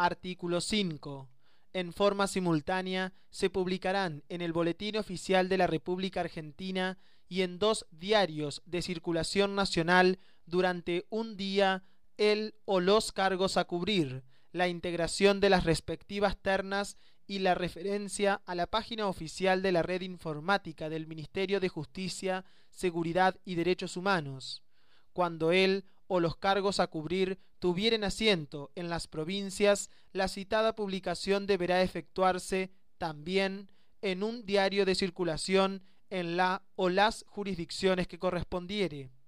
Artículo 5. En forma simultánea se publicarán en el Boletín Oficial de la República Argentina y en 2 diarios de circulación nacional durante un día el o los cargos a cubrir, la integración de las respectivas ternas y la referencia a la página oficial de la red informática del Ministerio de Justicia, Seguridad y Derechos Humanos. Cuando él o los cargos a cubrir tuvieren asiento en las provincias, la citada publicación deberá efectuarse también en un diario de circulación en la o las jurisdicciones que correspondiere.